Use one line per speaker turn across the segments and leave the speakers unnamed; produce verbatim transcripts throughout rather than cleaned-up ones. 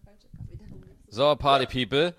So, Party People.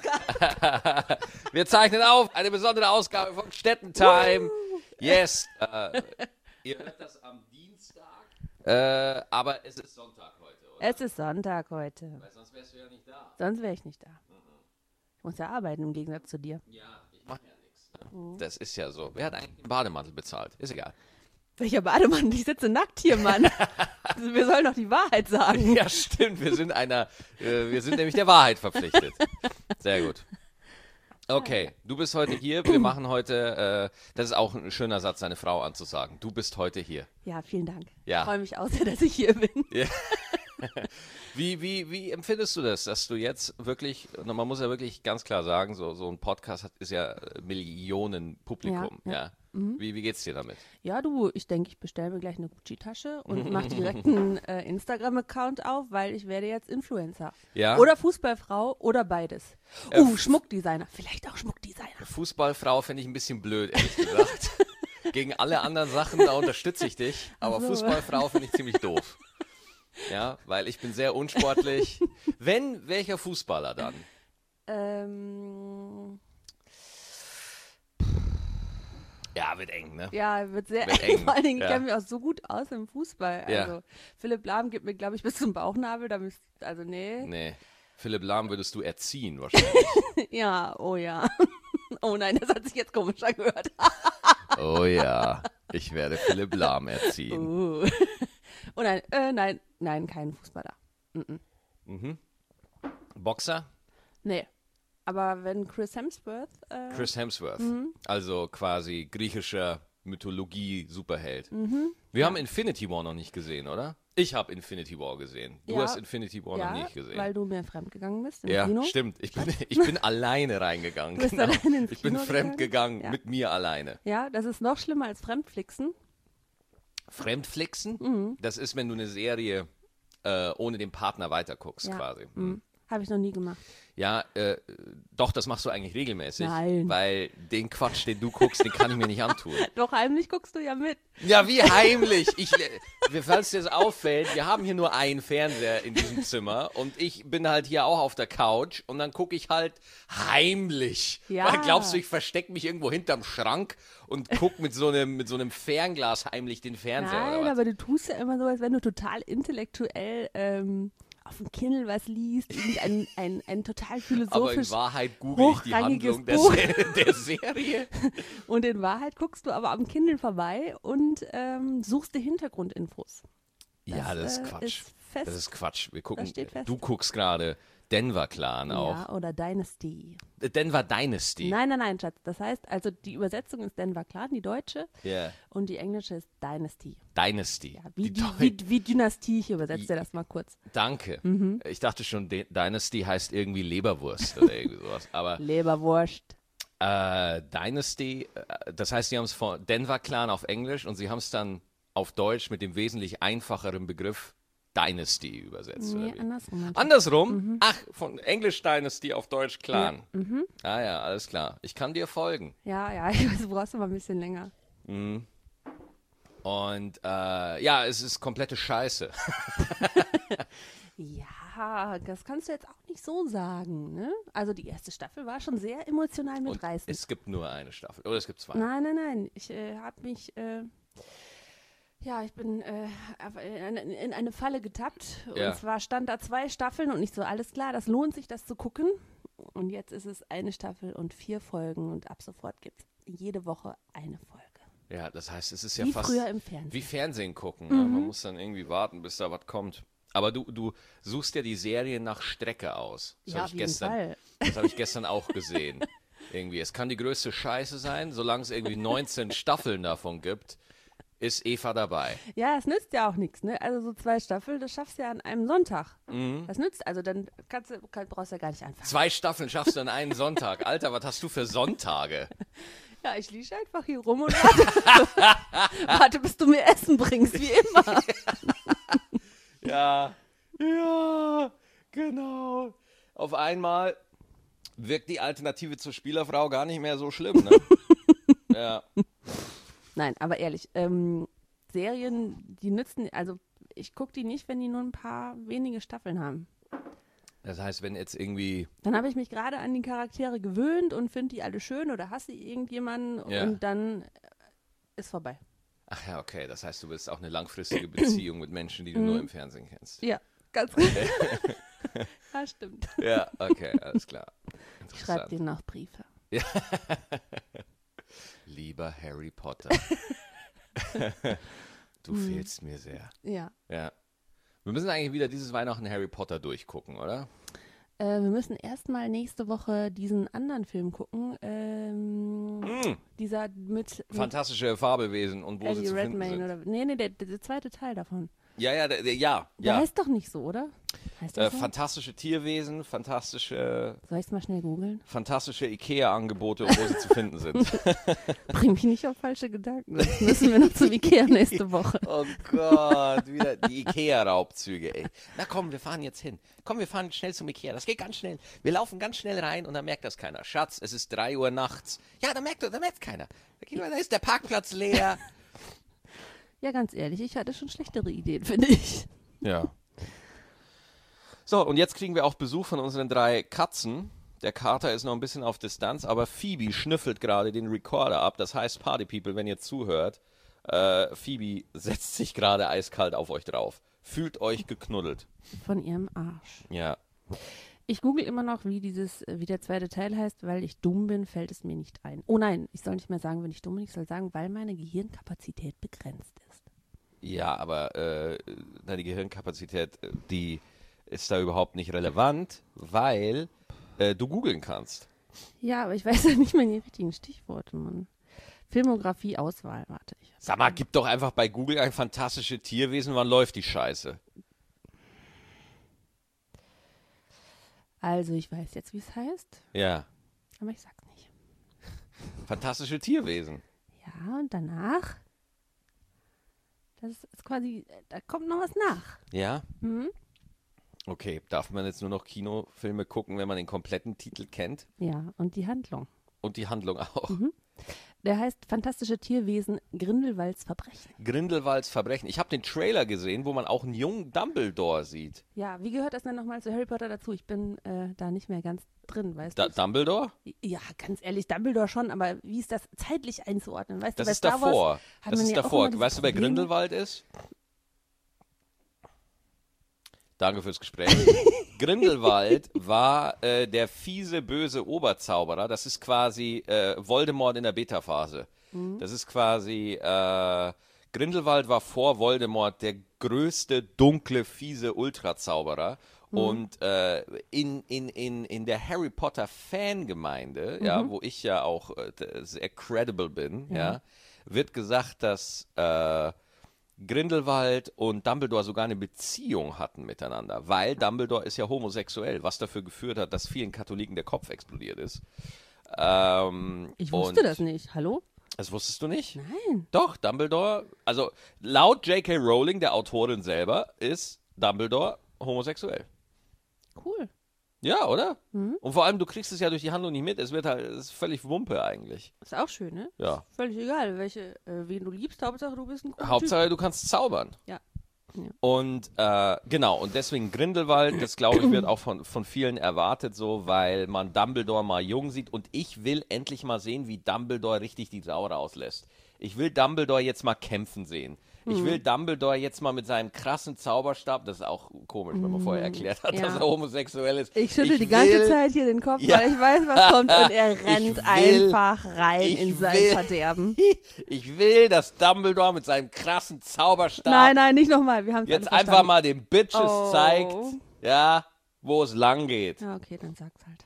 Wir zeichnen auf eine besondere Ausgabe von Städtentime. Yes. Äh, ihr hört das am Dienstag. Äh, aber es ist Sonntag heute, oder?
Es ist Sonntag heute.
Weil sonst wärst du ja nicht da.
Sonst wäre ich nicht da. Ich muss ja arbeiten im Gegensatz zu dir.
Ja, ich mache ja nichts. Ne? Mhm. Das ist ja so. Wer hat eigentlich den Bademantel bezahlt? Ist egal.
Welcher Bademantel? Ich sitze nackt hier, Mann. Wir sollen doch die Wahrheit sagen.
Ja, stimmt. Wir sind einer, äh, wir sind nämlich der Wahrheit verpflichtet. Sehr gut. Okay, du bist heute hier. Wir machen heute, äh, das ist auch ein schöner Satz, seine Frau anzusagen. Du bist heute hier.
Ja, vielen Dank.
Ja.
Ich freue mich auch sehr, dass ich hier bin.
Ja. Wie, wie, wie empfindest du das, dass du jetzt wirklich, man muss ja wirklich ganz klar sagen, so, so ein Podcast hat, ist ja Millionen Publikum. Ja, ja. ja. Mhm. Wie, wie geht's dir damit?
Ja, du, ich denke, ich bestelle mir gleich eine Gucci-Tasche und mache direkt einen äh, Instagram-Account auf, weil ich werde jetzt Influencer.
Ja?
Oder Fußballfrau oder beides. Äh, uh, Schmuckdesigner. Vielleicht auch Schmuckdesigner.
Fußballfrau finde ich ein bisschen blöd, ehrlich gesagt. Gegen alle anderen Sachen, da unterstütze ich dich. Aber so. Fußballfrau finde ich ziemlich doof. Ja, weil ich bin sehr unsportlich. Wenn, welcher Fußballer dann?
Ähm...
Ja, wird eng, ne?
Ja, wird sehr
wird
eng.
eng.
Vor allen Dingen,
ja.
ich kenne mich auch so gut aus im Fußball.
Ja.
Also, Philipp Lahm gibt mir, glaube ich, bis zum Bauchnabel. Da müsst, also, nee.
Nee. Philipp Lahm würdest du erziehen, wahrscheinlich.
Ja, oh ja. Oh nein, das hat sich jetzt komisch angehört.
Oh ja, ich werde Philipp Lahm erziehen.
Uh. Oh nein, äh, nein, nein, kein Fußballer. Mm-mm.
Mhm. Boxer?
Nee. Aber wenn Chris Hemsworth. Äh,
Chris Hemsworth.
Mhm.
Also quasi griechischer Mythologie-Superheld.
Mhm.
Wir haben Infinity War noch nicht gesehen, oder? Ich habe Infinity War gesehen. Du
ja,
hast Infinity War
ja,
noch nicht gesehen.
Weil du mir fremdgegangen bist im
ja,
Kino.
Ja, stimmt. Ich bin, ich bin alleine reingegangen.
Du bist
genau.
alleine ins
Ich bin
Kino
fremd gegangen,
ja.
mit mir alleine.
Ja, das ist noch schlimmer als Fremdflixen.
Fremdflixen?
Mhm.
Das ist, wenn du eine Serie äh, ohne den Partner weiterguckst,
ja.
quasi.
Mhm. Habe ich noch nie gemacht.
Ja, äh, doch, das machst du eigentlich regelmäßig.
Nein.
Weil den Quatsch, den du guckst, den kann ich mir nicht antun.
Doch, heimlich guckst du ja mit.
Ja, wie heimlich. Ich, falls dir das auffällt, wir haben hier nur einen Fernseher in diesem Zimmer und ich bin halt hier auch auf der Couch und dann gucke ich halt heimlich.
Ja.
Weil glaubst du, ich verstecke mich irgendwo hinterm Schrank und gucke mit so einem, mit so einem Fernglas heimlich den Fernseher?
Nein,
oder was?
aber du tust ja immer so, als wenn du total intellektuell ähm, auf dem Kindle was liest, irgendein ein, ein total philosophisch
Aber in Wahrheit google ich die Handlung der, der Serie.
Und in Wahrheit guckst du aber am Kindle vorbei und ähm, suchst die Hintergrundinfos. Das,
ja, das ist
äh,
Quatsch.
Ist fest.
Das ist Quatsch. Wir gucken,
das steht fest.
du guckst gerade Denver Clan auch.
Ja, oder Dynasty.
Denver Dynasty.
Nein, nein, nein, Schatz. Das heißt, also die Übersetzung ist Denver Clan, die deutsche.
Yeah.
Und die englische ist Dynasty.
Dynasty.
Ja, wie,
die
wie, wie, wie Dynastie, ich übersetze dir das mal kurz.
Danke.
Mhm.
Ich dachte schon, D- Dynasty heißt irgendwie Leberwurst oder irgendwie sowas. Aber
Leberwurst.
äh, Dynasty, äh, das heißt, sie haben es von Denver Clan auf Englisch und sie haben es dann auf Deutsch mit dem wesentlich einfacheren Begriff Dynasty übersetzt.
Nee,
oder wie?
andersrum.
Andersrum?
Mhm.
Ach, von Englisch Dynasty auf Deutsch Clan.
Ja. Mhm.
Ah ja, alles klar. Ich kann dir folgen.
Ja, ja, ich weiß, du brauchst aber ein bisschen länger.
Mhm. Und äh, ja, es ist komplette Scheiße.
Ja, das kannst du jetzt auch nicht so sagen, ne? Also die erste Staffel war schon sehr emotional
Und
mitreißend.
es gibt nur eine Staffel. Oder es gibt zwei.
Nein, nein, nein. Ich äh, habe mich, äh, ja, ich bin äh, in, in eine Falle getappt.
Ja.
Und zwar stand da zwei Staffeln und nicht so, alles klar, das lohnt sich, das zu gucken. Und jetzt ist es eine Staffel und vier Folgen und ab sofort gibt es jede Woche eine Folge.
Ja, das heißt, es ist ja
Wie
fast
früher im Fernsehen.
wie Fernsehen gucken.
Mhm.
Ne? Man muss dann irgendwie warten, bis da was kommt. Aber du, du suchst ja die Serie nach Strecke aus. Das
Ja,
habe
auf
ich
jeden
gestern,
Fall.
das habe ich gestern auch gesehen. Irgendwie, es kann die größte Scheiße sein, solange es irgendwie neunzehn Staffeln davon gibt, ist Eva dabei.
Ja, es nützt ja auch nichts, ne? Also so zwei Staffeln, das schaffst du ja an einem Sonntag.
Mhm.
Das nützt, also dann kannst du, kann, brauchst du ja gar nicht anfangen.
Zwei Staffeln schaffst du an einen Sonntag. Alter, was hast du für Sonntage?
Ja, ich liege einfach hier rum und warte, warte, bis du mir Essen bringst, wie immer.
Ja, ja, genau. Auf einmal wirkt die Alternative zur Spielerfrau gar nicht mehr so schlimm, ne? Ja.
Nein, aber ehrlich, ähm, Serien, die nützen, also ich gucke die nicht, wenn die nur ein paar wenige Staffeln haben.
Das heißt, wenn jetzt irgendwie...
Dann habe ich mich gerade an die Charaktere gewöhnt und finde die alle schön oder hasse irgendjemanden
Ja.
und dann ist vorbei.
Ach ja, okay. Das heißt, du willst auch eine langfristige Beziehung mit Menschen, die du nur im Fernsehen kennst.
Ja, ganz gut. Ja, stimmt.
Ja, okay, alles klar.
Ich schreibe dir noch Briefe.
Ja. Lieber Harry Potter, du
Hm.
fehlst mir sehr.
Ja.
Ja. Wir müssen eigentlich wieder dieses Weihnachten Harry Potter durchgucken, oder?
Äh, wir müssen erstmal nächste Woche diesen anderen Film gucken. Ähm,
Mm.
Dieser mit, mit
Fantastische Fabelwesen und wo sie
Eddie
zu finden
Redmayne.
sind.
Oder, nee, nee, der, der, der zweite Teil davon.
Ja, ja, der, der, ja,
Der
ja.
heißt doch nicht so, oder? Heißt
Äh,
der so?
fantastische Tierwesen, fantastische,
Soll ich es mal schnell googeln?
fantastische Ikea-Angebote, und wo sie zu finden sind.
Bring mich nicht auf falsche Gedanken. Sonst müssen wir noch zum Ikea nächste Woche.
Oh Gott, wieder die Ikea-Raubzüge, ey. Na komm, wir fahren jetzt hin. Komm, wir fahren schnell zum Ikea. Das geht ganz schnell. Wir laufen ganz schnell rein und dann merkt das keiner. Schatz, es ist drei Uhr nachts. Ja, da merkt, da merkt keiner. Da ist der Parkplatz leer.
Ja, ganz ehrlich, ich hatte schon schlechtere Ideen, finde ich.
Ja. So, und jetzt kriegen wir auch Besuch von unseren drei Katzen. Der Kater ist noch ein bisschen auf Distanz, aber Phoebe schnüffelt gerade den Recorder ab. Das heißt, Party People, wenn ihr zuhört, äh, Phoebe setzt sich gerade eiskalt auf euch drauf. Fühlt euch geknuddelt.
Von ihrem Arsch.
Ja.
Ich google immer noch, wie dieses, wie der zweite Teil heißt, weil ich dumm bin, fällt es mir nicht ein. Oh nein, ich soll nicht mehr sagen, wenn ich dumm bin, ich soll sagen, weil meine Gehirnkapazität begrenzt ist.
Ja, aber äh, die Gehirnkapazität, äh, die ist da überhaupt nicht relevant, weil äh, du googeln kannst.
Ja, aber ich weiß ja nicht mehr die richtigen Stichworte, Mann. Filmografie, Auswahl, warte. Ich
Sag mal, gib doch einfach bei Google ein fantastische Tierwesen, wann läuft die Scheiße?
Also, ich weiß jetzt, wie es heißt,
Ja,
aber ich sag's nicht.
fantastische Tierwesen.
Ja, und danach, das ist quasi, da kommt noch was nach.
Ja?
Mhm.
Okay, darf man jetzt nur noch Kinofilme gucken, wenn man den kompletten Titel kennt?
Ja, und die Handlung.
Und die Handlung auch.
Mhm. Der heißt Fantastische Tierwesen Grindelwalds Verbrechen.
Grindelwalds Verbrechen. Ich habe den Trailer gesehen, wo man auch einen jungen Dumbledore sieht.
Ja, wie gehört das denn nochmal zu Harry Potter dazu? Ich bin äh, da nicht mehr ganz drin, weißt
Da,
du?
Dumbledore?
Ja, ganz ehrlich, Dumbledore schon, aber wie ist das zeitlich einzuordnen? Weißt
Das
du, bei
ist
Star Wars
davor.
hat
Das
man
ist
ja auch
davor.
immer diese
Weißt du, wer
Probleme.
Grindelwald ist? Danke fürs Gespräch. Grindelwald war äh, der fiese, böse Oberzauberer. Das ist quasi äh, Voldemort in der Beta-Phase.
Mhm.
Das ist quasi, äh, Grindelwald war vor Voldemort der größte, dunkle, fiese Ultrazauberer.
Mhm.
Und äh, in, in, in, in der Harry Potter Fangemeinde, ja, wo ich ja auch äh, sehr credible bin, ja.
Ja.
wird gesagt, dass äh, Grindelwald und Dumbledore sogar eine Beziehung hatten miteinander, weil Dumbledore ist ja homosexuell, was dafür geführt hat, dass vielen Katholiken der Kopf explodiert ist. Ähm,
Ich wusste
und
das nicht. Hallo?
Das wusstest du nicht?
Nein.
Doch, Dumbledore, also laut J K. Rowling, der Autorin selber, ist Dumbledore homosexuell.
Cool.
Ja, oder?
Mhm.
Und vor allem, du kriegst es ja durch die Handlung nicht mit. Es wird halt, es ist völlig Wumpe eigentlich.
Ist auch schön, ne?
Ja.
Völlig egal, welche, äh, wen du liebst. Hauptsache, du bist ein cooler
Hauptsache, du kannst zaubern.
Ja. Ja.
Und äh, genau, und deswegen Grindelwald, das glaube ich, wird auch von, von vielen erwartet so, weil man Dumbledore mal jung sieht und ich will endlich mal sehen, wie Dumbledore richtig die Sau rauslässt. Ich will Dumbledore jetzt mal kämpfen sehen. Ich will Dumbledore jetzt mal mit seinem krassen Zauberstab, das ist auch komisch, wenn man vorher erklärt hat,
Ja.
dass er homosexuell ist.
Ich schüttel
Ich
die ganze
will-
Zeit hier den Kopf,
Ja.
weil ich weiß, was kommt und er
Ich
rennt
will-
einfach rein
ich
in sein
will-
Verderben.
Ich will, dass Dumbledore mit seinem krassen Zauberstab
Nein, nein, nicht nochmal. Wir haben es
jetzt
alle
einfach
verstanden.
mal den Bitches
Oh.
zeigt, ja, wo es lang geht.
Ja, okay, dann sag's halt.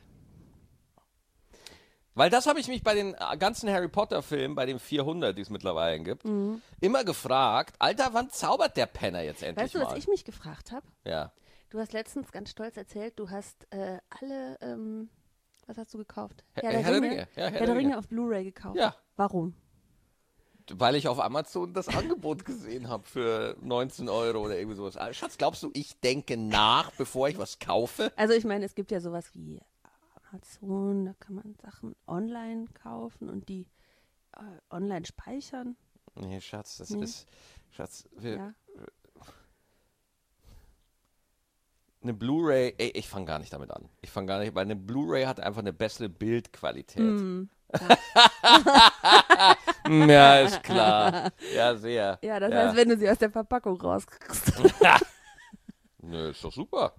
Weil das habe ich mich bei den ganzen Harry Potter Filmen, bei den vierhundert, die es mittlerweile gibt,
Mhm.
immer gefragt, Alter, wann zaubert der Penner jetzt endlich
Weißt du,
mal?
was ich mich gefragt habe?
ja.
Du hast letztens ganz stolz erzählt, du hast äh, alle, ähm, was hast du gekauft?
Herr,
Herr der
Herr der
Ringe?
Ringe. Ja, Herr,
Herr der Ringe auf Blu-ray gekauft.
Ja.
Warum?
Weil ich auf Amazon das Angebot gesehen habe für neunzehn Euro oder irgendwie sowas. Ah, Schatz, glaubst du, ich denke nach, bevor ich was kaufe?
Also ich meine, es gibt ja sowas wie Amazon, da kann man Sachen online kaufen und die äh, online speichern.
Nee, Schatz, das
Nee.
ist, Schatz, wir,
Ja.
eine Blu-ray, ey, ich fange gar nicht damit an. Ich fange gar nicht, weil eine Blu-ray hat einfach eine bessere Bildqualität.
Mm,
ja, ist klar. Ja, sehr.
ja, das
ja.
heißt, wenn du sie aus der Verpackung rauskriegst.
Nö, ist doch super.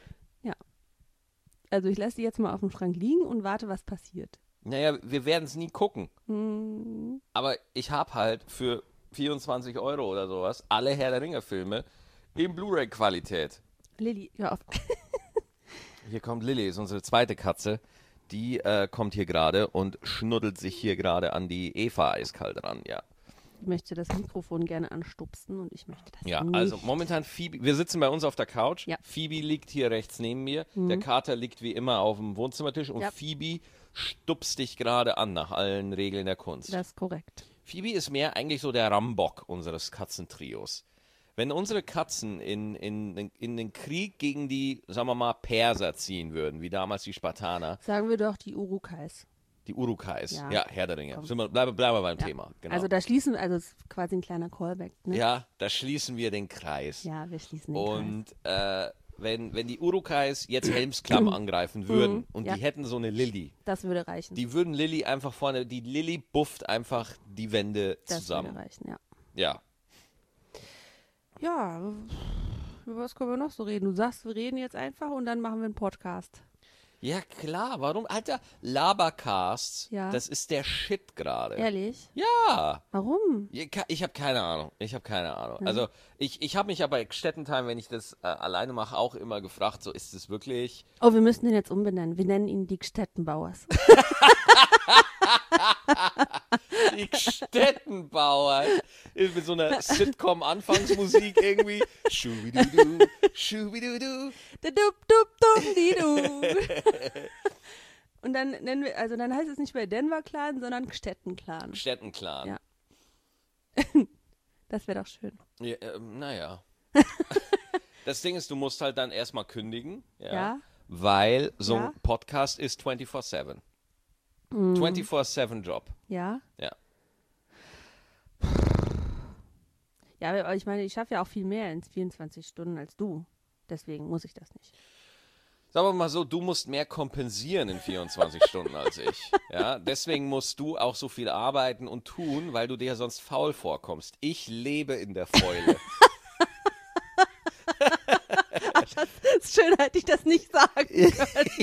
Also ich lasse die jetzt mal auf dem Schrank liegen und warte, was passiert.
Naja, wir werden es nie gucken.
Hm.
Aber ich habe halt für vierundzwanzig Euro oder sowas alle Herr der Ringe-Filme in Blu-ray-Qualität.
Lilly, hör auf.
Hier kommt Lilly, ist unsere zweite Katze. Die äh, kommt hier gerade und schnuddelt sich hier gerade an die Eva eiskalt ran, ja.
Ich möchte das Mikrofon gerne anstupsen und ich möchte das
Ja,
nicht.
also momentan Phoebe, wir sitzen bei uns auf der Couch.
Ja.
Phoebe liegt hier rechts neben mir.
Mhm.
Der Kater liegt wie immer auf dem Wohnzimmertisch und
Ja.
Phoebe stupst dich gerade an nach allen Regeln der Kunst.
Das ist korrekt.
Phoebe ist mehr eigentlich so der Rambock unseres Katzentrios. Wenn unsere Katzen in, in, in den Krieg gegen die, sagen wir mal, Perser ziehen würden, wie damals die Spartaner,
Sagen wir doch die Urukais.
die Urukais, ja,
Ja.
Herr der Ringe.
Komm.
Sind wir, bleiben, bleiben wir beim
Ja.
Thema. Genau.
Also da schließen, also es ist quasi ein kleiner Callback. Ne?
ja, da schließen wir den Kreis.
Ja, wir schließen den
Und äh, wenn, wenn die Urukais jetzt Helmsklamm angreifen würden
Mhm,
und
ja.
die hätten so eine Lilly,
Kreis. Das würde reichen.
die würden Lilly einfach vorne, die Lilly bufft einfach die Wände
das
zusammen.
würde reichen, ja.
Ja.
Ja, über was können wir noch so reden? Du sagst, wir reden jetzt einfach und dann machen wir einen Podcast.
Ja, klar, warum? Alter, Labercasts,
Ja.
das ist der Shit gerade.
Ehrlich?
Ja.
Warum?
Ich habe keine Ahnung. Ich habe keine Ahnung. Also ich, ich habe mich ja bei Stettentime, wenn ich das äh, alleine mache, auch immer gefragt, so ist es wirklich...
Oh, wir müssen den jetzt umbenennen. Wir nennen ihn die Gstettenbauers.
Die Stettenbauer mit so einer Sitcom-Anfangsmusik irgendwie. Schubidudu, schubidudu.
Da dup, dup, dup, di, du. Und dann nennen wir, also dann heißt es nicht mehr Denver Clan, sondern Gstetten-Clan.
Stettenclan.
Ja. Das wäre doch schön.
Ja, ähm, naja. Das Ding ist, du musst halt dann erstmal kündigen. Ja.
Ja.
Weil so ein
Ja.
Podcast ist vierundzwanzig sieben.
Mhm.
vierundzwanzig sieben Job.
Ja?
Ja.
Ja, aber ich meine, ich schaffe ja auch viel mehr in vierundzwanzig Stunden als du. Deswegen muss ich das nicht.
Sagen wir mal so, du musst mehr kompensieren in vierundzwanzig Stunden als ich. Ja, deswegen musst du auch so viel arbeiten und tun, weil du dir sonst faul vorkommst. Ich lebe in der Fäule.
Ach, das ist schön, hätte ich das nicht sagen können.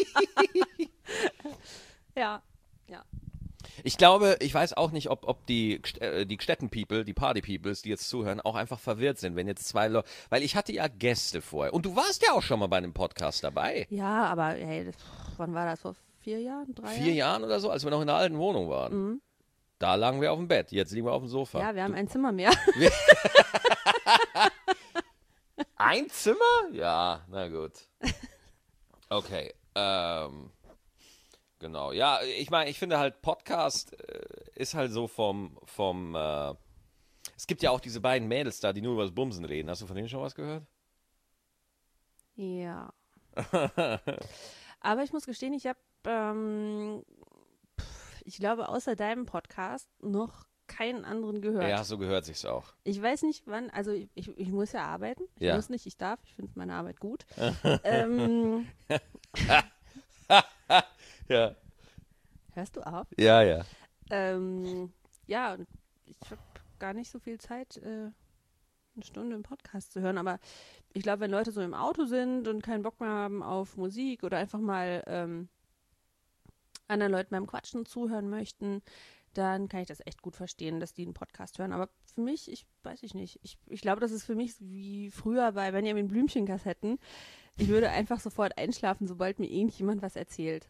Ja, ja.
Ich glaube, ich weiß auch nicht, ob, ob die, äh, die Gstetten-People, die Party-Peoples, die jetzt zuhören, auch einfach verwirrt sind, wenn jetzt zwei Leute, weil ich hatte ja Gäste vorher und du warst ja auch schon mal bei einem Podcast dabei.
Ja, aber hey, das, wann war das? Vor vier Jahren? Drei
Vier Jahren oder so, als wir noch in der alten Wohnung waren.
Mhm.
Da lagen wir auf dem Bett, jetzt liegen wir auf dem Sofa.
Ja, wir haben ein Zimmer mehr.
Ein Zimmer? Ja, na gut. Okay, ähm, genau. Ja, ich meine, ich finde halt Podcast äh, ist halt so vom, vom, äh, es gibt ja auch diese beiden Mädels da, die nur über das Bumsen reden. Hast du von denen schon was gehört?
Ja. Aber ich muss gestehen, ich habe, ähm, ich glaube, außer deinem Podcast noch keinen anderen gehört.
Ja, so gehört sich's auch.
Ich weiß nicht, wann, also ich, ich, ich muss ja arbeiten. Ich
Ja.
muss nicht, ich darf. Ich finde meine Arbeit gut. ähm,
Ja.
hörst du auf?
Ja, ja.
Ähm, ja, und ich habe gar nicht so viel Zeit, äh, eine Stunde im Podcast zu hören, aber ich glaube, wenn Leute so im Auto sind und keinen Bock mehr haben auf Musik oder einfach mal ähm, anderen Leuten beim Quatschen zuhören möchten, dann kann ich das echt gut verstehen, dass die einen Podcast hören. Aber für mich, ich weiß ich nicht, ich, ich glaube, das ist für mich wie früher bei Benjamin Blümchen-Kassetten. Ich würde einfach sofort einschlafen, sobald mir irgendjemand was erzählt.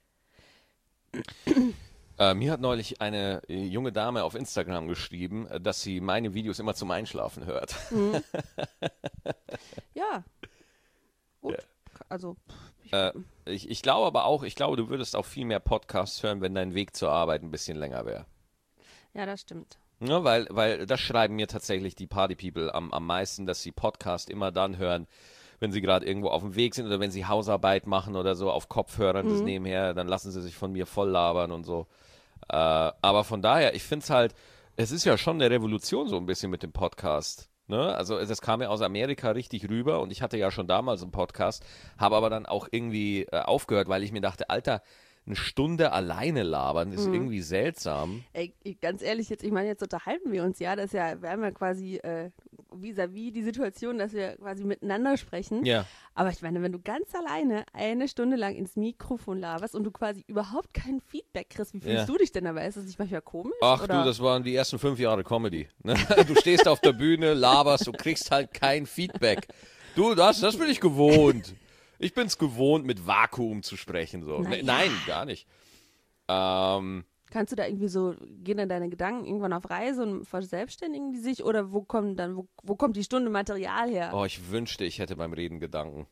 Äh, mir hat neulich eine äh, junge Dame auf Instagram geschrieben, äh, dass sie meine Videos immer zum Einschlafen hört.
Mhm. Ja. Gut.
Ja.
Also, ich,
Äh, ich, ich glaube aber auch, ich glaube, du würdest auch viel mehr Podcasts hören, wenn dein Weg zur Arbeit ein bisschen länger wäre.
ja, das stimmt.
Ja, weil, weil das schreiben mir tatsächlich die Party-People am, am meisten, dass sie Podcast immer dann hören, wenn sie gerade irgendwo auf dem Weg sind oder wenn sie Hausarbeit machen oder so auf Kopfhörern, das nebenher, dann lassen sie sich von mir voll labern und so. Äh, aber von daher, ich finde es halt, es ist ja schon eine Revolution so ein bisschen mit dem Podcast. Ne? Also das kam ja aus Amerika richtig rüber und ich hatte ja schon damals einen Podcast, habe aber dann auch irgendwie äh, aufgehört, weil ich mir dachte, Alter, eine Stunde alleine labern ist
Mhm.
irgendwie seltsam.
Ey, ganz ehrlich, jetzt, ich meine, jetzt unterhalten wir uns ja, das ist ja, wir haben ja quasi äh, vis-à-vis die Situation, dass wir quasi miteinander sprechen.
Ja.
Aber ich meine, wenn du ganz alleine eine Stunde lang ins Mikrofon laberst und du quasi überhaupt kein Feedback kriegst, wie fühlst
Ja.
du dich denn dabei? Ist das nicht manchmal komisch?
Ach
oder?
du, das waren die ersten fünf Jahre Comedy. Ne? Du stehst auf der Bühne, laberst, du kriegst halt kein Feedback. Du, das, das bin ich gewohnt. Ich bin's gewohnt, mit Vakuum zu sprechen. So.
Na
Ne,
ja.
Nein, gar nicht. Ähm,
Kannst du da irgendwie so, gehen dann deine Gedanken irgendwann auf Reise und verselbstständigen die sich? Oder wo kommt dann, wo, wo kommt die Stunde Material her?
oh, ich wünschte, ich hätte beim Reden Gedanken.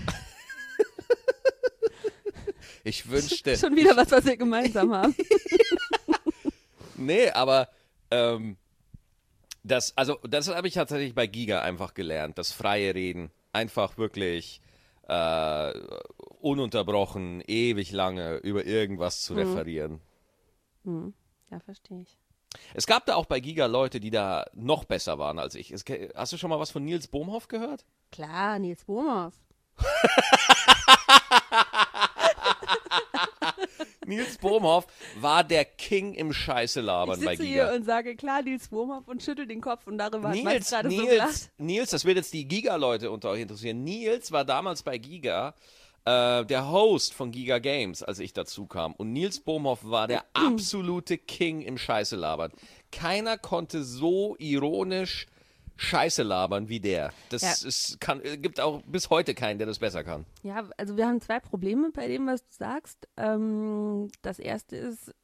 Ich wünschte.
Schon wieder was, was wir gemeinsam haben.
Nee, aber ähm, das, also das habe ich tatsächlich bei Giga einfach gelernt, das freie Reden. Einfach wirklich äh, ununterbrochen, ewig lange über irgendwas zu referieren.
Hm. Ja, verstehe ich.
Es gab da auch bei Giga Leute, die da noch besser waren als ich. Es, hast du schon mal was von Nils Bohmhoff gehört?
Klar, Nils Bohmhoff.
Nils Bohmhoff war der King im Scheiße labern
Ich
bei
sitze
Giga.
hier und sage, klar, Nils Bohmhoff und schüttel den Kopf und darüber hat Max
Nils,
gerade so
Nils,
gelacht.
Nils, das wird jetzt die Giga-Leute unter euch interessieren. Nils war damals bei Giga äh, der Host von Giga Games, als ich dazu kam. Und Nils Bohmhoff war der absolute King im Scheiße labern. Keiner konnte so ironisch Scheiße labern wie der. Das
Ja.
ist, kann, gibt auch bis heute keinen, der das besser kann.
Ja, also wir haben zwei Probleme bei dem, was du sagst. Ähm, das erste ist,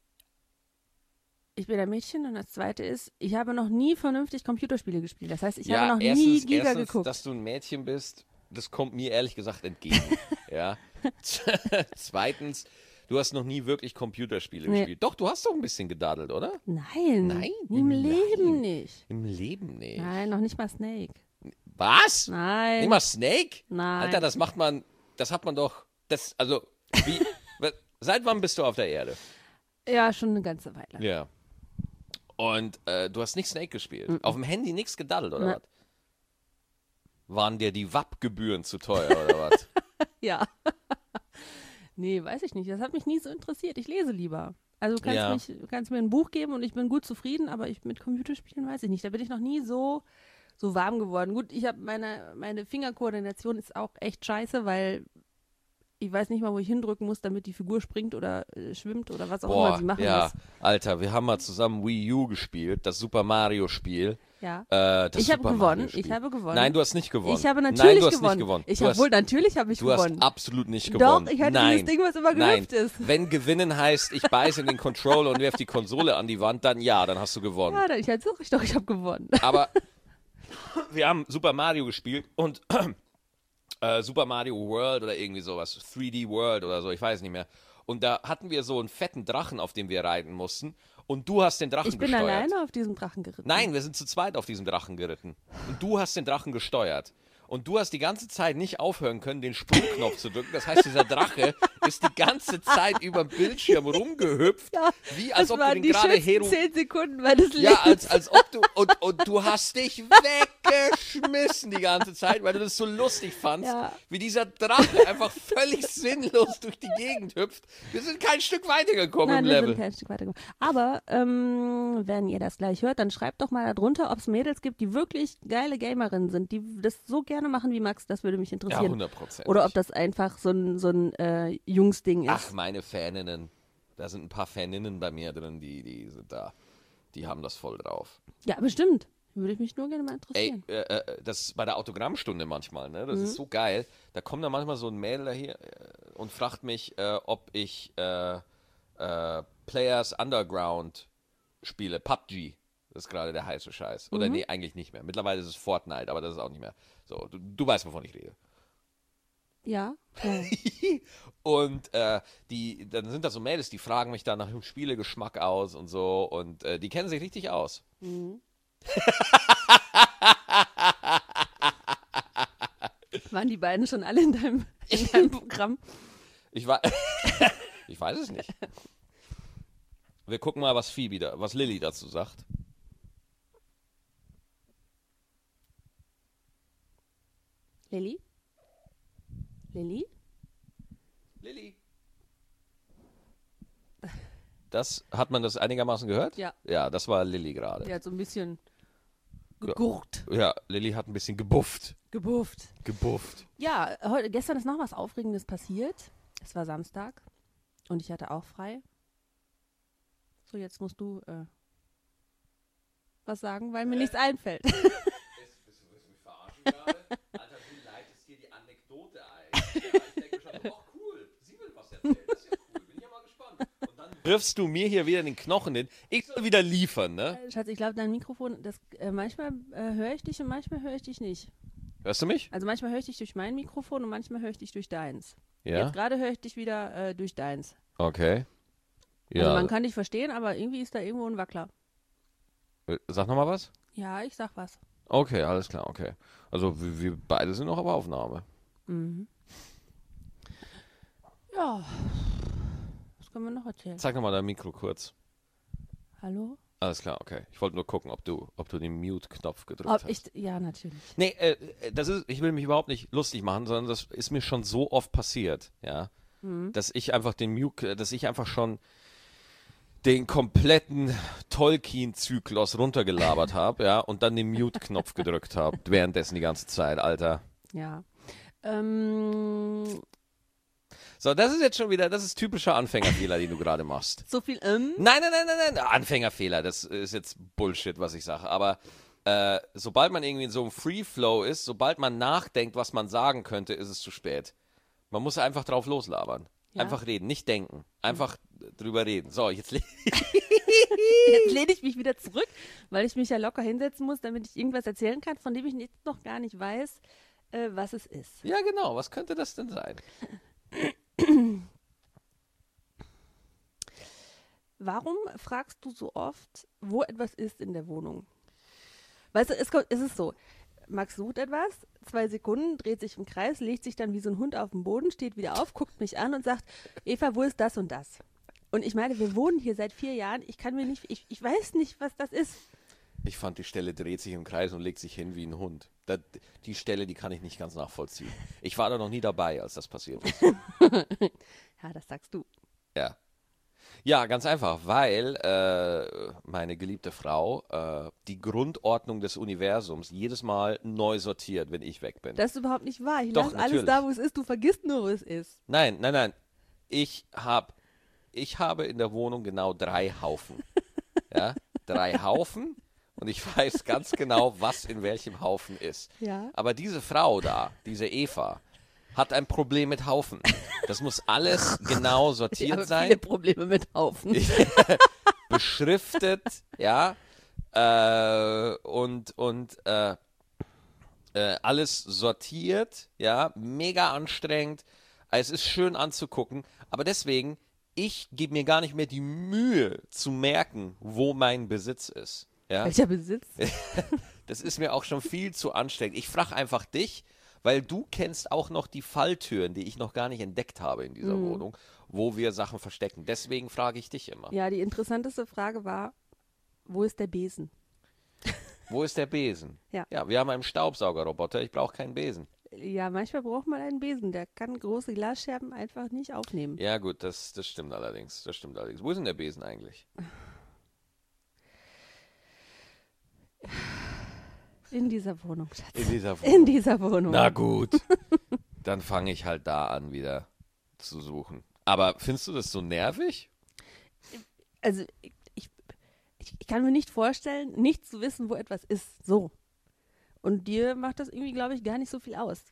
ich bin ein Mädchen und das zweite ist, ich habe noch nie vernünftig Computerspiele gespielt. Das heißt, ich habe noch nie
erstens,
Giga
erstens,
geguckt.
dass du ein Mädchen bist, das kommt mir ehrlich gesagt entgegen. ja. Zweitens, du hast noch nie wirklich Computerspiele
Nee.
gespielt. Doch, du hast doch ein bisschen gedaddelt, oder?
Nein,
Nein,
im
nein.
Leben nicht.
Im Leben nicht.
Nein, noch nicht mal Snake.
Was?
Nein.
Nicht mal Snake?
Nein.
Alter, das macht man, das hat man doch, das, also, wie, seit wann bist du auf der Erde?
Ja, schon eine ganze Weile.
Ja. Und äh, du hast nicht Snake gespielt. Auf dem Handy nichts gedaddelt, oder
Na.
was? Waren dir die W A P-Gebühren zu teuer, oder was?
Ja. Nee, weiß ich nicht. Das hat mich nie so interessiert. Ich lese lieber. Also du kannst,
Ja.
mich, du kannst mir ein Buch geben und ich bin gut zufrieden, aber ich mit Computerspielen weiß ich nicht. Da bin ich noch nie so, so warm geworden. Gut, ich habe meine, meine Fingerkoordination ist auch echt scheiße, weil ich weiß nicht mal, wo ich hindrücken muss, damit die Figur springt oder äh, schwimmt oder was auch immer
Boah,
sie machen
ja,
muss.
Alter, wir haben mal zusammen Wii U gespielt, das Super Mario Spiel.
Ja.
Äh, das
Ich habe
Super
gewonnen.
Mario-Spiel.
Ich habe gewonnen.
Nein, du hast nicht gewonnen.
Ich habe
Nein,
natürlich
du hast
gewonnen.
nicht gewonnen.
Ich
du
habe
hast,
wohl, natürlich habe ich
du
gewonnen.
hast absolut nicht
Doch,
gewonnen.
ich hatte
Nein.
dieses Ding, was immer
Nein.
gehüpft ist.
Wenn gewinnen heißt, ich beiße in den Controller und werfe die Konsole an die Wand, dann ja, dann hast du gewonnen.
Ja, dann ich halt suche ich doch, ich habe gewonnen.
Aber wir haben Super Mario gespielt und äh, Super Mario World oder irgendwie sowas, drei D World oder so, ich weiß nicht mehr. Und da hatten wir so einen fetten Drachen, auf dem wir reiten mussten. Und du hast den Drachen
Ich bin
gesteuert.
alleine auf diesem Drachen geritten.
Nein, wir sind zu zweit auf diesem Drachen geritten. Und du hast den Drachen gesteuert. Und du hast die ganze Zeit nicht aufhören können, den Sprungknopf zu drücken. Das heißt, dieser Drache ist die ganze Zeit über dem Bildschirm rumgehüpft,
Ja,
wie als
das
ob du
waren
den
die
gerade
schönsten
Hero...
zehn Sekunden meines Lebens.
Ja, als, als ob du... Und, und du hast dich weggeschmissen die ganze Zeit, weil du das so lustig fandst,
Ja.
wie dieser Drache einfach völlig sinnlos durch die Gegend hüpft. Wir sind kein Stück weitergekommen
Nein,
im
wir
Level.
sind kein Stück weitergekommen. Aber ähm, wenn ihr das gleich hört, dann schreibt doch mal darunter, ob es Mädels gibt, die wirklich geile Gamerinnen sind, die das so gerne machen wie Max. Das würde mich
Ja,
interessieren.
hundert Prozent.
Oder ob das einfach so ein, so ein äh, Jungsding ist.
Ach, meine Faninnen. Da sind ein paar Faninnen bei mir drin, die, die sind da. Die haben das voll drauf.
Ja, bestimmt. Würde ich mich nur gerne mal
Ey,
interessieren.
äh, äh, das ist bei der Autogrammstunde manchmal, ne? Das
Mhm.
ist so geil. Da kommt dann manchmal so ein Mädel da hier äh, und fragt mich, äh, ob ich äh, äh, Players Underground spiele. P U B G. Das ist gerade der heiße Scheiß. Oder
Mhm.
nee, eigentlich nicht mehr. Mittlerweile ist es Fortnite, aber das ist auch nicht mehr. So, du, du weißt, wovon ich rede.
Ja. ja.
Und äh, die, dann sind da so Mädels, die fragen mich dann nach dem Spielegeschmack aus und so. Und äh, die kennen sich richtig aus.
Mhm. Waren die beiden schon alle in deinem, in deinem Programm?
Ich, wa- ich weiß es nicht. Wir gucken mal, was Phoebe da, was Lilly dazu sagt.
Lilly? Lilly?
Lilly. Das, hat man das einigermaßen gehört?
Ja.
Ja, das war Lilly gerade.
Die hat so ein bisschen gegurrt.
Ja, Lilly hat ein bisschen gebufft.
Gebufft.
Gebufft.
Ja, heute, gestern ist noch was Aufregendes passiert. Es war Samstag und ich hatte auch frei. So, jetzt musst du äh, was sagen, weil mir nichts einfällt.
Willst du mich verarschen gerade? Alter, du leitest hier die Anekdote ein. Ja, ich denke schon, oh cool, sie will was erzählen. Das ist ja cool, bin ich ja mal gespannt. Und dann wirfst du mir hier wieder den Knochen hin. Ich soll wieder liefern, ne?
Äh, Schatz, ich glaube, dein Mikrofon, das, äh, manchmal äh, höre ich dich und manchmal höre ich dich nicht.
Hörst du mich?
Also manchmal höre ich dich durch mein Mikrofon und manchmal höre ich dich durch deins.
Ja.
Jetzt gerade höre ich dich wieder äh, durch deins.
Okay. Ja.
Also man kann dich verstehen, aber irgendwie ist da irgendwo ein Wackler.
Sag nochmal was?
Ja, ich sag was.
Okay, alles klar, okay. Also wir, wir beide sind noch auf Aufnahme.
Mhm. Ja. Was können wir noch erzählen?
Zeig nochmal dein Mikro kurz.
Hallo?
Alles klar, okay. Ich wollte nur gucken, ob du, ob du den Mute-Knopf gedrückt
Ob
hast.
ich, ja, natürlich.
Nee, äh, das ist, ich will mich überhaupt nicht lustig machen, sondern das ist mir schon so oft passiert, ja,
Mhm.
dass ich einfach den Mute, dass ich einfach schon den kompletten Tolkien-Zyklus runtergelabert habe, ja, und dann den Mute-Knopf gedrückt habe, währenddessen die ganze Zeit, Alter.
Ja. Ähm,
So, das ist jetzt schon wieder, das ist typischer Anfängerfehler, den du gerade machst.
so viel ähm.
Nein, nein, nein, nein, nein, Anfängerfehler, das ist jetzt Bullshit, was ich sage, aber äh, sobald man irgendwie in so einem Free-Flow ist, sobald man nachdenkt, was man sagen könnte, ist es zu spät. Man muss einfach drauf loslabern.
Ja.
Einfach reden, nicht denken. Einfach drüber reden. So, jetzt le-
Jetzt lehne ich mich wieder zurück, weil ich mich ja locker hinsetzen muss, damit ich irgendwas erzählen kann, von dem ich jetzt noch gar nicht weiß, äh, was es ist.
Ja, genau. Was könnte das denn sein?
Warum fragst du so oft, wo etwas ist in der Wohnung? Weißt du, es, kommt, es ist so, Max sucht etwas, zwei Sekunden, dreht sich im Kreis, legt sich dann wie so ein Hund auf den Boden, steht wieder auf, guckt mich an und sagt, Eva, wo ist das und das? Und ich meine, wir wohnen hier seit vier Jahren, ich kann mir nicht, ich, ich weiß nicht, was das ist.
Ich fand, die Stelle dreht sich im Kreis und legt sich hin wie ein Hund. Das, die Stelle, die kann ich nicht ganz nachvollziehen. Ich war da noch nie dabei, als das passiert ist.
Ja, das sagst du.
Ja. Ja, ganz einfach, weil äh, meine geliebte Frau äh, die Grundordnung des Universums jedes Mal neu sortiert, wenn ich weg bin.
Das ist überhaupt nicht wahr. Ich
Doch,
lasse alles
natürlich.
da, wo es ist. Du vergisst nur, wo es ist.
Nein, nein, nein. Ich, hab, ich habe in der Wohnung genau drei Haufen. Ja, drei Haufen und ich weiß ganz genau, was in welchem Haufen ist.
Ja.
Aber diese Frau da, diese Eva, hat ein Problem mit Haufen. Das muss alles genau
Ich
sortiert
habe
sein.
viele Probleme mit Haufen.
Beschriftet, ja, äh, und, und äh, äh, alles sortiert, ja, mega anstrengend. Es ist schön anzugucken, aber deswegen, ich gebe mir gar nicht mehr die Mühe zu merken, wo mein Besitz ist. Ja?
Welcher Besitz?
Das ist mir auch schon viel zu anstrengend. Ich frage einfach dich, weil du kennst auch noch die Falltüren, die ich noch gar nicht entdeckt habe in dieser
Mhm.
Wohnung, wo wir Sachen verstecken. Deswegen frage ich dich immer.
Ja, die interessanteste Frage war, wo ist der Besen?
Wo ist der Besen?
Ja.
Ja, wir haben einen Staubsaugerroboter, ich brauche keinen Besen.
Ja, manchmal braucht man einen Besen. Der kann große Glasscherben einfach nicht aufnehmen.
Ja gut, das, das stimmt allerdings. Das stimmt allerdings. Wo ist denn der Besen eigentlich?
In dieser Wohnung, Schatz.
In dieser
In
Wohnung.
dieser Wohnung.
Na gut. Dann fange ich halt da an, wieder zu suchen. Aber findest du das so nervig?
Also, ich, ich, ich kann mir nicht vorstellen, nicht zu wissen, wo etwas ist. So. Und dir macht das irgendwie, glaube ich, gar nicht so viel aus.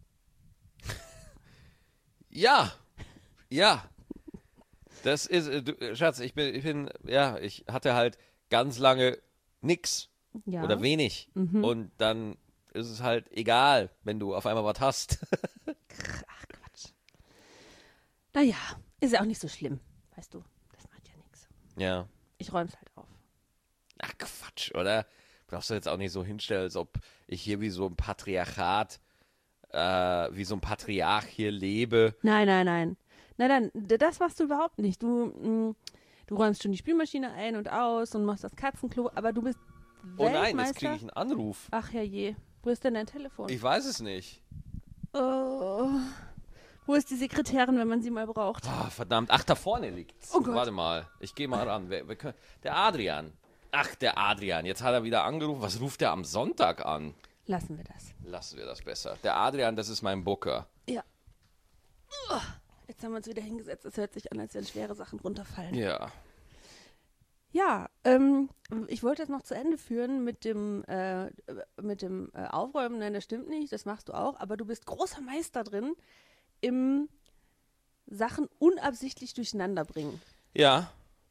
Ja. Ja. Das ist, äh, du, Schatz, ich bin, ich bin, ja, ich hatte halt ganz lange nix
Ja.
oder wenig.
Mhm.
Und dann ist es halt egal, wenn du auf einmal was hast.
Ach, Quatsch. Naja, ist ja auch nicht so schlimm. Weißt du, das macht ja nichts.
Ja.
Ich räum's halt auf.
Ach Quatsch, oder? Brauchst du jetzt auch nicht so hinstellen, als ob ich hier wie so ein Patriarchat, äh, wie so ein Patriarch hier lebe.
Nein, nein, nein. Nein, nein, d- das machst du überhaupt nicht. Du, mh, du räumst schon die Spülmaschine ein und aus und machst das Katzenklo, aber du bist
Oh nein, jetzt
Weltmeister.
kriege ich einen Anruf.
Ach ja je. Wo ist denn dein Telefon?
Ich weiß es nicht.
Oh. Wo ist die Sekretärin, wenn man sie mal braucht?
Ah, verdammt. Ach, da vorne liegt's.
Oh Gott.
Warte mal. Ich gehe mal ran. Wer, wer, können- der Adrian. Ach, der Adrian. Jetzt hat er wieder angerufen. Was ruft er am Sonntag an?
Lassen wir das.
Lassen wir das besser. Der Adrian, das ist mein Booker.
Ja. Oh, jetzt haben wir uns wieder hingesetzt. Es hört sich an, als wenn schwere Sachen runterfallen.
Ja.
Ja, ähm, ich wollte das noch zu Ende führen mit dem, äh, mit dem äh, Aufräumen. Nein, das stimmt nicht, das machst du auch. Aber du bist großer Meister drin, im Sachen unabsichtlich durcheinander bringen.
Ja.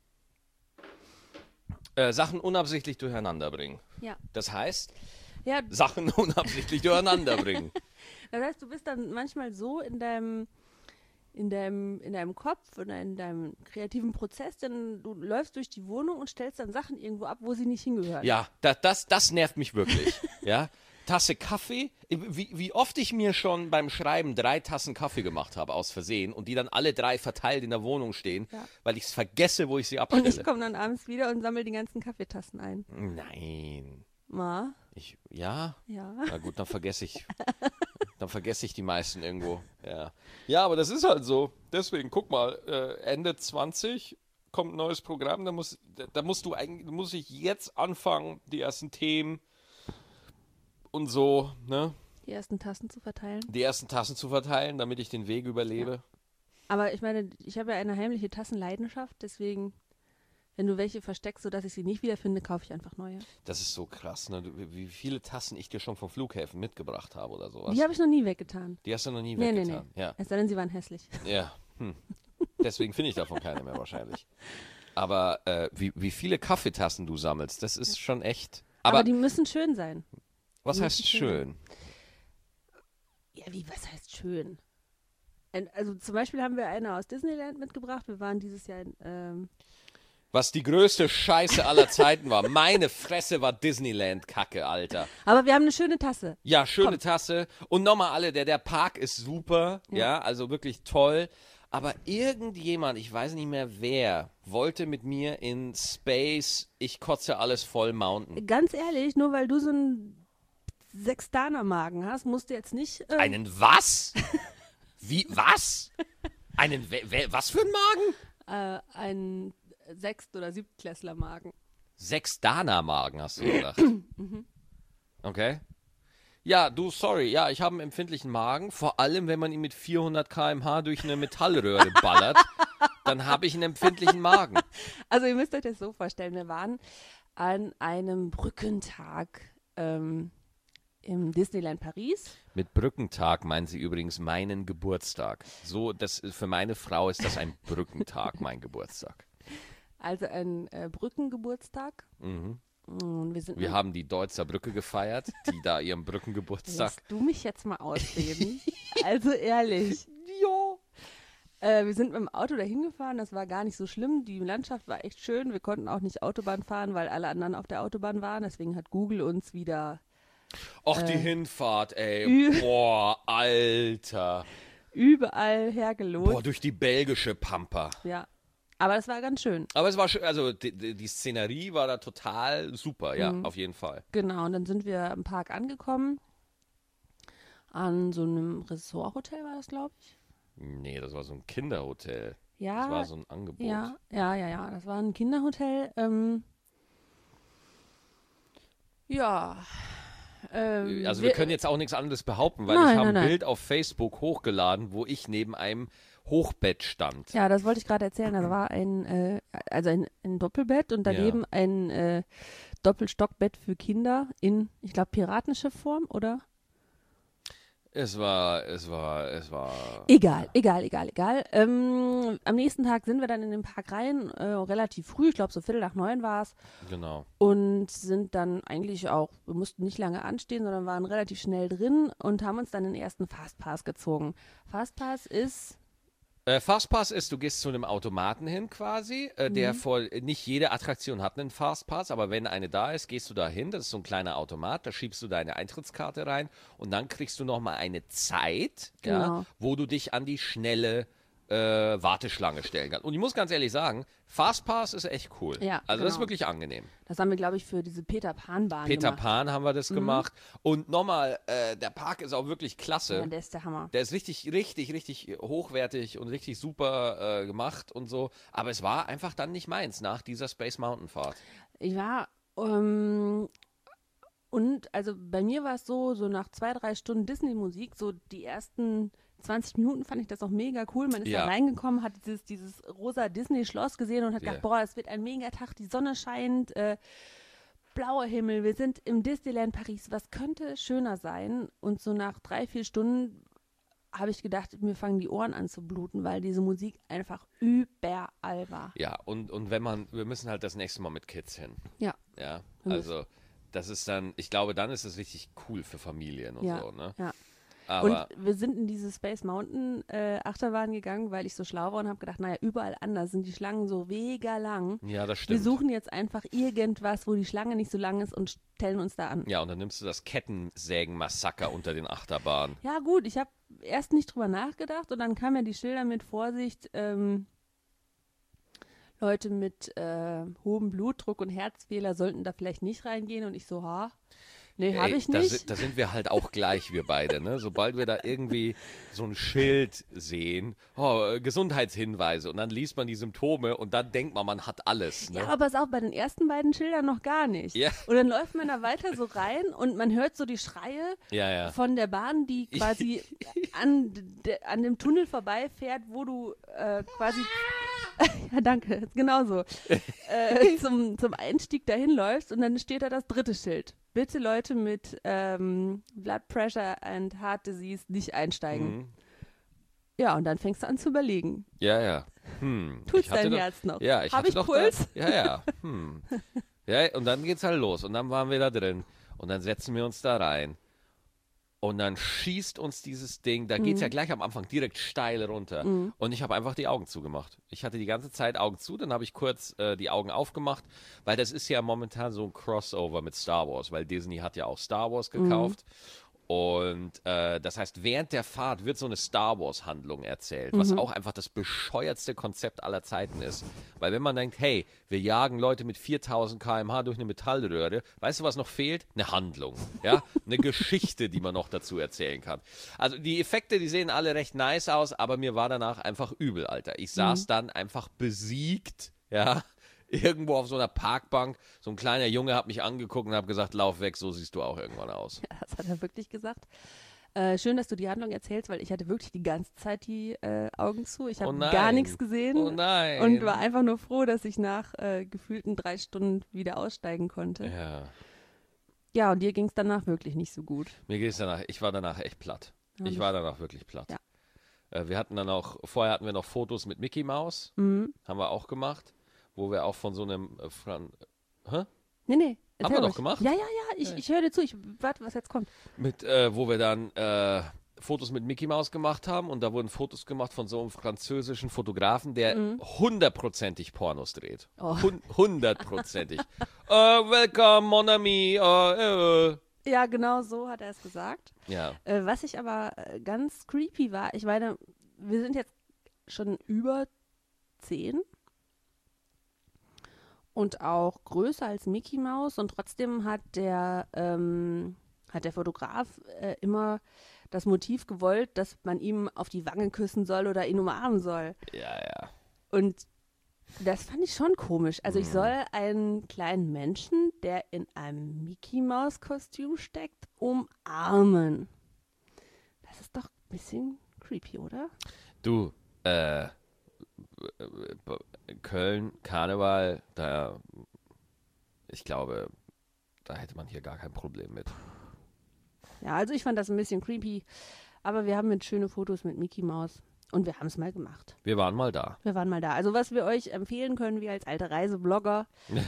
Äh, Sachen unabsichtlich durcheinander bringen.
Ja.
Das heißt,
Ja,
Sachen unabsichtlich durcheinander bringen.
das heißt, du bist dann manchmal so in deinem, in deinem, in deinem Kopf oder in deinem kreativen Prozess, denn du läufst durch die Wohnung und stellst dann Sachen irgendwo ab, wo sie nicht hingehören.
Ja, das, das, das nervt mich wirklich. Ja. Tasse Kaffee, wie, wie oft ich mir schon beim Schreiben drei Tassen Kaffee gemacht habe, aus Versehen, und die dann alle drei verteilt in der Wohnung stehen,
Ja.
weil ich es vergesse, wo ich sie
Und
abstelle.
ich komme dann abends wieder und sammle die ganzen Kaffeetassen ein.
Nein.
Ma,
Ich, ja?
ja.
Na gut, dann vergesse ich. Dann vergesse ich die meisten irgendwo. Ja. Ja, aber das ist halt so. Deswegen, guck mal, äh, Ende zwanzig kommt ein neues Programm, da, muss, da, da musst du eigentlich, da muss ich jetzt anfangen, die ersten Themen und so, ne?
Die ersten Tassen zu verteilen.
Die ersten Tassen zu verteilen, damit ich den Weg überlebe.
Aber ich meine, ich habe ja eine heimliche Tassenleidenschaft, deswegen, wenn du welche versteckst, sodass ich sie nicht wiederfinde, kaufe ich einfach neue.
Das ist so krass, ne? Du, wie wie viele Tassen ich dir schon vom Flughäfen mitgebracht habe oder sowas.
Die habe ich noch nie weggetan.
Die hast du noch nie
Nee, nee,
weggetan.
nee.
Ja.
Es sei denn, sie waren hässlich.
Ja. Hm. Deswegen finde ich davon keine mehr wahrscheinlich. Aber äh, wie, wie viele Kaffeetassen du sammelst, das ist schon echt.
Aber,
Aber,
die müssen schön sein.
was
die
heißt
müssen schön
schön?
Ja, wie, was heißt schön? Ein, also zum Beispiel haben wir eine aus Disneyland mitgebracht. Wir waren dieses Jahr in, ähm,
Was die größte Scheiße aller Zeiten war. Meine Fresse war Disneyland-Kacke, Alter.
aber wir haben eine schöne Tasse.
Ja, schöne
Komm.
Tasse. Und nochmal alle, der, der Park ist super, ja.
Ja.
also wirklich toll. Aber irgendjemand, ich weiß nicht mehr wer, wollte mit mir in Space, ich kotze alles voll Mountain.
Ganz ehrlich, nur weil du so einen Sextaner-Magen hast, musst du jetzt nicht. Ähm,
Einen was? Wie, was? Einen, we- we- was für ein Magen?
äh, einen Sechst- oder Siebtklässler-Magen.
Sechs Dana-Magen, hast du gesagt. Okay. Ja, du, sorry, ja, ich habe einen empfindlichen Magen, vor allem, wenn man ihn mit vierhundert Kilometer pro Stunde durch eine Metallröhre ballert, dann habe ich einen empfindlichen Magen.
Also ihr müsst euch das so vorstellen, wir waren an einem Brückentag ähm, im Disneyland Paris.
Mit Brückentag meinen sie übrigens meinen Geburtstag. So, das, für meine Frau ist das ein Brückentag, mein Geburtstag.
Also ein äh, Brückengeburtstag.
Mhm.
Und wir sind
Wir
mit-
haben die Deutzer Brücke gefeiert, die da ihren Brückengeburtstag.
Lässt du mich jetzt mal ausreden? Also ehrlich.
Ja.
Äh, wir sind mit dem Auto dahin gefahren, das war gar nicht so schlimm. Die Landschaft war echt schön. Wir konnten auch nicht Autobahn fahren, weil alle anderen auf der Autobahn waren. Deswegen hat Google uns wieder
Och, die
Äh,
Hinfahrt, ey.
Ü-
Boah, Alter.
überall hergelost.
Boah, durch die belgische Pampa.
Ja. Aber das war ganz schön.
Aber es war schön, also die, die die Szenerie war da total super, ja,
Mhm.
auf jeden Fall.
Genau, und dann sind wir im Park angekommen. An so einem Ressorthotel war das, glaube ich.
Nee, das war so ein Kinderhotel.
Ja,
Das war so ein Angebot.
ja, ja, ja, ja. Das war ein Kinderhotel. Ähm, ja. Ähm,
Also wir können jetzt auch nichts anderes behaupten, weil
Nein,
ich habe
nein,
ein
nein.
Bild auf Facebook hochgeladen, wo ich neben einem Hochbett stand.
Ja, das wollte ich gerade erzählen. Da war ein, äh, also ein, ein Doppelbett und daneben ein äh, Doppelstockbett für Kinder in, ich glaube, Piratenschiffform, oder?
Es war, es war, es war.
Egal, egal, egal, egal. Ähm, am nächsten Tag sind wir dann in den Park rein, äh, relativ früh, ich glaube so Viertel nach neun war es,
Genau.
und sind dann eigentlich auch, wir mussten nicht lange anstehen, sondern waren relativ schnell drin und haben uns dann den ersten Fastpass gezogen. Fastpass ist,
Äh, Fastpass ist, du gehst zu einem Automaten hin quasi, äh, der
Mhm.
vor, nicht jede Attraktion hat einen Fastpass, aber wenn eine da ist, gehst du da hin, das ist so ein kleiner Automat, da schiebst du deine Eintrittskarte rein und dann kriegst du nochmal eine Zeit, ja,
Genau.
wo du dich an die schnelle äh, Warteschlange stellen kann. Und ich muss ganz ehrlich sagen, Fastpass ist echt cool.
Ja,
also das ist
genau.
wirklich angenehm.
Das haben wir, glaube ich, für diese Peter Pan-Bahn
Peter
gemacht.
Pan haben wir das mhm. gemacht. Und nochmal, äh, der Park ist auch wirklich klasse.
Ja, der ist der Hammer.
Der ist richtig, richtig, richtig hochwertig und richtig super äh, gemacht und so. Aber es war einfach dann nicht meins nach dieser Space Mountain Fahrt.
Ich war, ähm, und also bei mir war es so, so nach zwei, drei Stunden Disney-Musik, so die ersten zwanzig Minuten fand ich das auch mega cool. Man ist
Ja.
da reingekommen, hat dieses, dieses rosa Disney-Schloss gesehen und hat
Ja.
gedacht, boah, es wird ein mega Tag, die Sonne scheint, äh, blauer Himmel, wir sind im Disneyland Paris, was könnte schöner sein? Und so nach drei, vier Stunden habe ich gedacht, mir fangen die Ohren an zu bluten, weil diese Musik einfach überall war.
Ja, und, und wenn man, wir müssen halt das nächste Mal mit Kids hin.
Ja.
Ja, also das ist dann, ich glaube, dann ist es richtig cool für Familien und
Ja,
so, ne?
ja.
Aber
Und wir sind in diese Space Mountain äh, Achterbahn gegangen, weil ich so schlau war und habe gedacht, naja, überall anders sind die Schlangen so mega lang.
ja, das
Wir
stimmt.
suchen jetzt einfach irgendwas, wo die Schlange nicht so lang ist und stellen uns da an.
Ja, und dann nimmst du das Kettensägen-Massaker unter den Achterbahnen.
Ja gut, ich habe erst nicht drüber nachgedacht und dann kamen ja die Schilder mit Vorsicht, ähm, Leute mit äh, hohem Blutdruck und Herzfehler sollten da vielleicht nicht reingehen und ich so, ha, nee, habe
Ey,
ich
da,
nicht.
si- da sind wir halt auch gleich, wir beide, ne? Sobald wir da irgendwie so ein Schild sehen, oh, äh, Gesundheitshinweise, und dann liest man die Symptome und dann denkt man, man hat alles, ne?
Ja, aber es auch bei den ersten beiden Schildern noch gar nicht.
Ja.
Und dann läuft man da weiter so rein und man hört so die Schreie
Ja, ja.
von der Bahn, die quasi an, de, an dem Tunnel vorbeifährt, wo du äh, quasi, ja danke, genau so, äh, zum, zum Einstieg dahin läufst und dann steht da das dritte Schild. Bitte Leute mit ähm, Blood Pressure and Heart Disease nicht einsteigen.
Mhm.
Ja, und dann fängst du an zu überlegen.
Ja, ja. Hm.
Tut's
Ich hatte
dein
doch-
Herz noch?
Ja, ich
Hab
hatte
ich
doch
Puls?
Da, ja, ja. Hm. Ja, und dann geht's halt los. Und dann waren wir da drin. Und dann setzen wir uns da rein. Und dann schießt uns dieses Ding, da geht's ja gleich am Anfang direkt steil runter. Und ich habe einfach die Augen zugemacht. Ich hatte die ganze Zeit Augen zu, dann habe ich kurz äh, die Augen aufgemacht, weil das ist ja momentan so ein Crossover mit Star Wars, weil Disney hat ja auch Star Wars gekauft. Und äh, das heißt, während der Fahrt wird so eine Star Wars-Handlung erzählt, was auch einfach das bescheuertste Konzept aller Zeiten ist. Weil wenn man denkt, hey, wir jagen Leute mit viertausend Kilometer pro Stunde durch eine Metallröhre, weißt du, was noch fehlt? Eine Handlung, ja, eine Geschichte, die man noch dazu erzählen kann. Also die Effekte, die sehen alle recht nice aus, aber mir war danach einfach übel, Alter. Ich saß dann einfach besiegt, ja, irgendwo auf so einer Parkbank. So ein kleiner Junge hat mich angeguckt und hat gesagt, lauf weg, so siehst du auch irgendwann aus.
Ja, das hat er wirklich gesagt. Äh, schön, dass du die Handlung erzählst, weil ich hatte wirklich die ganze Zeit die äh, Augen zu. Ich habe
Oh nein.
gar nichts gesehen
Oh nein.
und war einfach nur froh, dass ich nach äh, gefühlten drei Stunden wieder aussteigen konnte. Ja,
Ja,
und dir ging es danach wirklich nicht so gut.
mir geht es danach, ich war danach echt platt.
Ja,
Ich
das-
war danach wirklich platt.
Ja.
Äh, wir hatten dann auch, vorher hatten wir noch Fotos mit Mickey Mouse,
Mhm.
haben wir auch gemacht, wo wir auch von so einem, äh, Fran hä?
Nee, nee.
Haben
erzähl
wir doch
ruhig.
gemacht?
Ja, ja, ja. Ich, ich höre dir zu. Ich warte, was jetzt kommt.
Mit, äh, wo wir dann äh, Fotos mit Mickey Mouse gemacht haben und da wurden Fotos gemacht von so einem französischen Fotografen, der hundertprozentig Pornos dreht.
Oh.
Hun- Hundertprozentig. äh, welcome, mon ami. Äh, äh.
Ja, genau so hat er es gesagt.
Ja.
Äh, was ich aber äh, ganz creepy war, ich meine, wir sind jetzt schon über zehn und auch größer als Mickey Mouse und trotzdem hat der, ähm, hat der Fotograf äh, immer das Motiv gewollt, dass man ihm auf die Wange küssen soll oder ihn umarmen soll.
Ja, ja.
Und das fand ich schon komisch. Also ich
Mhm.
soll einen kleinen Menschen, der in einem Mickey Maus Kostüm steckt, umarmen. Das ist doch ein bisschen creepy, oder?
Du, äh, Köln, Karneval, da, ich glaube, da hätte man hier gar kein Problem mit.
Ja, also ich fand das ein bisschen creepy, aber wir haben mit schöne Fotos mit Mickey Maus und wir haben es mal gemacht.
Wir waren mal da.
Wir waren mal da. Also was wir euch empfehlen können, wir als alte Reiseblogger,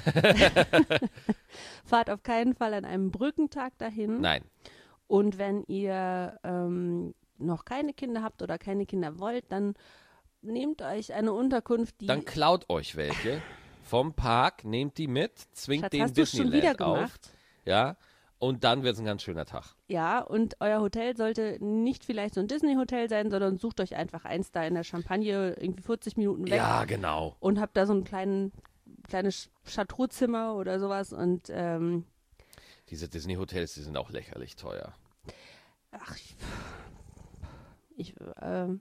fahrt auf keinen Fall an einem Brückentag dahin.
Nein.
Und wenn ihr ähm, noch keine Kinder habt oder keine Kinder wollt, dann nehmt euch eine Unterkunft, die...
Dann klaut euch welche vom Park, nehmt die mit, zwingt
Schatz,
den
hast du schon wieder
Disneyland auf.
gemacht?
Ja. Und dann wird es ein ganz schöner Tag.
Ja, und euer Hotel sollte nicht vielleicht so ein Disney-Hotel sein, sondern sucht euch einfach eins da in der Champagne, irgendwie vierzig Minuten weg.
Ja, genau.
Und habt da so ein kleinen, kleines Chateauzimmer oder sowas. Und ähm,
diese Disney-Hotels, die sind auch lächerlich teuer.
ach, ich, ich, ähm,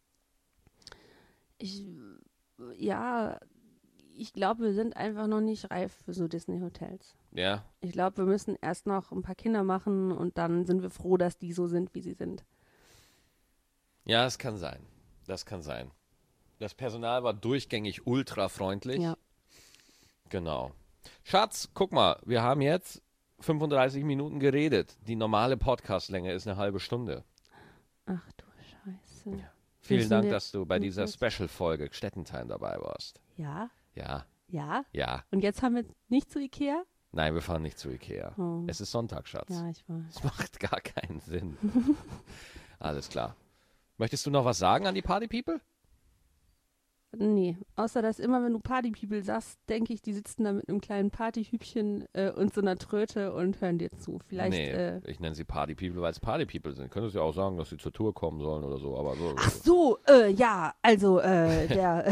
ich, ja, ich glaube, wir sind einfach noch nicht reif für so Disney-Hotels.
Ja,
Ich glaube, wir müssen erst noch ein paar Kinder machen und dann sind wir froh, dass die so sind, wie sie sind.
ja, das kann sein. Das kann sein. Das Personal war durchgängig ultra freundlich.
Ja.
Genau. Schatz, guck mal, wir haben jetzt fünfunddreißig Minuten geredet. Die normale Podcastlänge ist eine halbe Stunde.
Ach du Scheiße.
Ja. Vielen
Müssen
Dank,
wir-
dass du bei dieser
müssen
Special-Folge Stettentime dabei warst.
Ja,
Ja,
ja.
ja.
Und jetzt haben wir nicht zu Ikea?
Nein, wir fahren nicht zu Ikea.
Oh.
Es ist Sonntag, Schatz.
Ja, ich weiß.
Das macht gar keinen Sinn. Alles klar. Möchtest du noch was sagen an die Party People?
Nee, außer dass immer, wenn du Party People sagst, denke ich, die sitzen da mit einem kleinen Partyhübchen äh, und so einer Tröte und hören dir zu. Vielleicht,
nee,
äh,
ich nenne sie Party People, weil es Party People sind. Könntest du ja auch sagen, dass sie zur Tour kommen sollen oder so, aber so.
ach so, äh, ja, also, äh, der,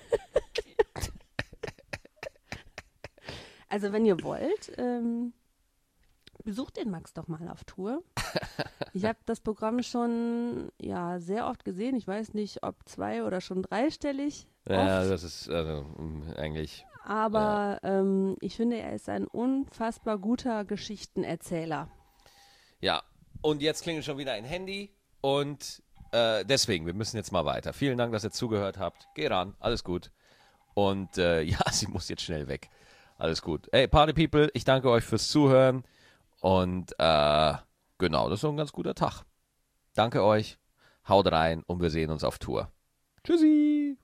also wenn ihr wollt, ähm, besucht den Max doch mal auf Tour. Ich habe das Programm schon, ja, sehr oft gesehen. Ich weiß nicht, ob zwei oder schon dreistellig.
Ja,
oft.
das ist also, mh, eigentlich,
Aber ähm, ich finde, er ist ein unfassbar guter Geschichtenerzähler.
ja. Und jetzt klingelt schon wieder ein Handy und äh, deswegen, wir müssen jetzt mal weiter. Vielen Dank, dass ihr zugehört habt. Geh ran, alles gut. Und äh, ja, sie muss jetzt schnell weg. Alles gut. Hey, Party People, ich danke euch fürs Zuhören und äh, genau, das ist so ein ganz guter Tag. Danke euch, haut rein und wir sehen uns auf Tour. Tschüssi!